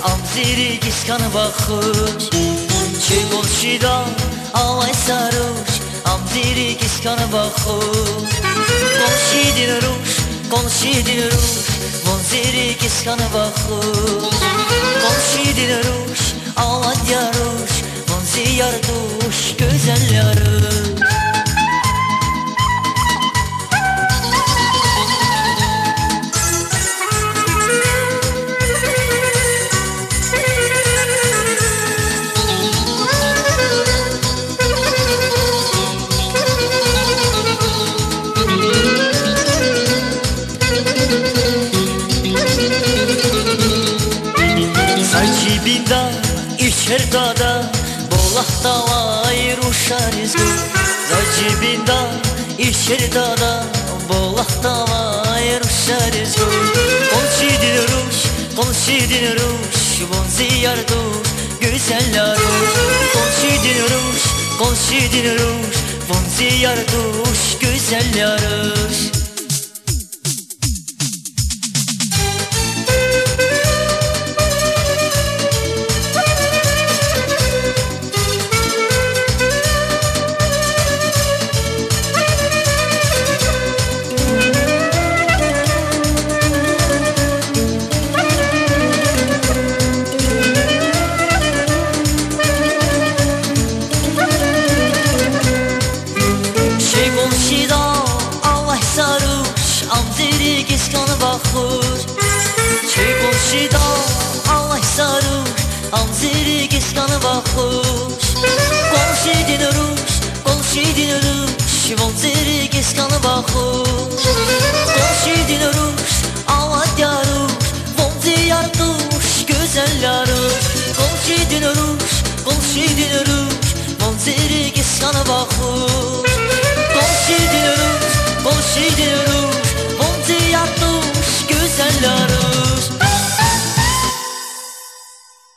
amziri kiskanı bakış. Çey kolşida alay sarış, amziri kiskanı bakış. Kolşidin ruş, vonziri kiskanı bakış. Kolşidin ruş, alay yaruş, vonzi yarduş, güzel yarış. Binda içer dada bolakta var uşarız gül. Zacibinda içer dada bolakta var uşarız gül. Konşidin ruş, bonzi yarduş, güzel yaruş. Konşidin ruş, bonzi yarduş, güzel yaruş. Amziri kiskanı bakır. Çey kolşida alay sarır, amziri kiskanı bakır. Kolşidin ruş, vonziri kiskanı bakır.